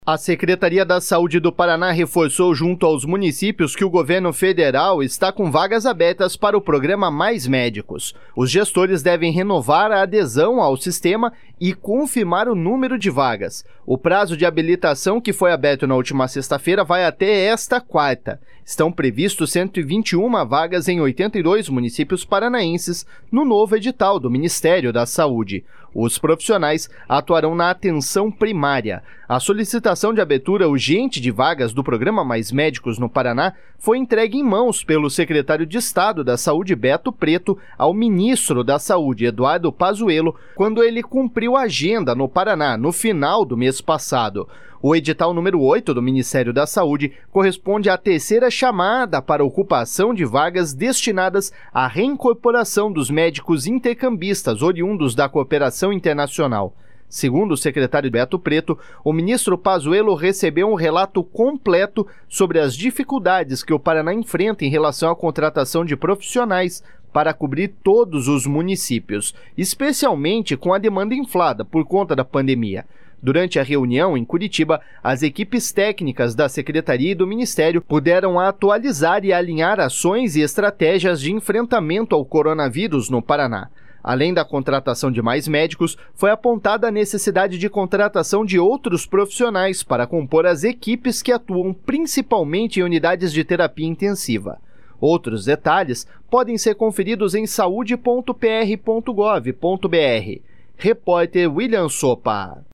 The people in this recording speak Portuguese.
A Secretaria da Saúde do Paraná reforçou junto aos municípios que o governo federal está com vagas abertas para o programa Mais Médicos. Os gestores devem renovar a adesão ao sistema e confirmar o número de vagas. O prazo de habilitação, que foi aberto na última sexta-feira, vai até esta quarta. Estão previstos 121 vagas em 82 municípios paranaenses no novo edital do Ministério da Saúde. Os profissionais atuarão na atenção primária. A solicitação de abertura urgente de vagas do programa Mais Médicos no Paraná foi entregue em mãos pelo secretário de Estado da Saúde, Beto Preto, ao ministro da Saúde, Eduardo Pazuello, quando ele cumpriu a agenda no Paraná no final do mês passado. O edital número 8 do Ministério da Saúde corresponde à terceira chamada para ocupação de vagas destinadas à reincorporação dos médicos intercambistas oriundos da cooperação internacional. Segundo o secretário Beto Preto, o ministro Pazuello recebeu um relato completo sobre as dificuldades que o Paraná enfrenta em relação à contratação de profissionais para cobrir todos os municípios, especialmente com a demanda inflada por conta da pandemia. Durante a reunião em Curitiba, as equipes técnicas da Secretaria e do Ministério puderam atualizar e alinhar ações e estratégias de enfrentamento ao coronavírus no Paraná. Além da contratação de mais médicos, foi apontada a necessidade de contratação de outros profissionais para compor as equipes que atuam principalmente em unidades de terapia intensiva. Outros detalhes podem ser conferidos em saude.pr.gov.br. Repórter William Sopa.